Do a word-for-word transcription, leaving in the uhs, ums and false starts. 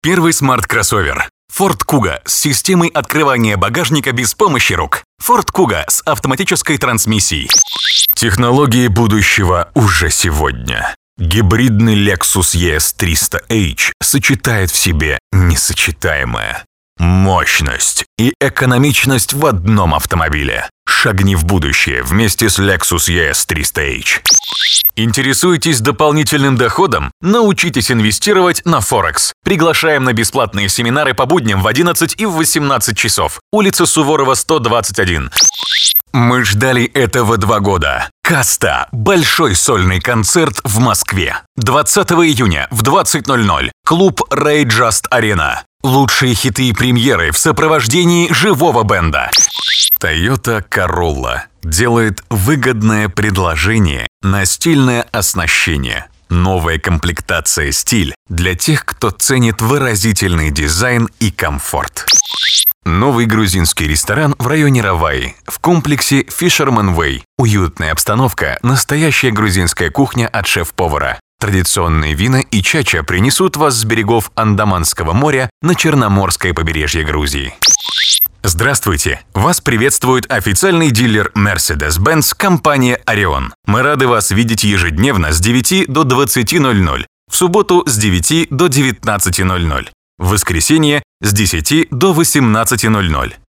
Первый смарт-кроссовер. Ford Kuga с системой открывания багажника без помощи рук. Ford Kuga с автоматической трансмиссией. Технологии будущего уже сегодня. Гибридный Lexus и эс триста эйч сочетает в себе несочетаемое. Мощность и экономичность в одном автомобиле. Шагни в будущее вместе с Lexus и эс триста эйч. Интересуетесь дополнительным доходом? Научитесь инвестировать на Форекс. Приглашаем на бесплатные семинары по будням в одиннадцать и в восемнадцать часов. Улица Суворова, сто двадцать один. Мы ждали этого два года. Каста. Большой сольный концерт в Москве. двадцатого июня в двадцать ноль ноль. Клуб Ray Just Arena. Лучшие хиты и премьеры в сопровождении живого бенда. Toyota Corolla делает выгодное предложение на стильное оснащение. Новая комплектация «Стиль» для тех, кто ценит выразительный дизайн и комфорт. Новый грузинский ресторан в районе Раваи, в комплексе Fisherman Way. Уютная обстановка, настоящая грузинская кухня от шеф-повара. Традиционные вина и чача принесут вас с берегов Андаманского моря на Черноморское побережье Грузии. Здравствуйте! Вас приветствует официальный дилер Mercedes-Benz компания Orion. Мы рады вас видеть ежедневно с девяти до двадцати ноль-ноль, в субботу с девяти до девятнадцати ноль-ноль, в воскресенье с десяти до восемнадцати ноль-ноль.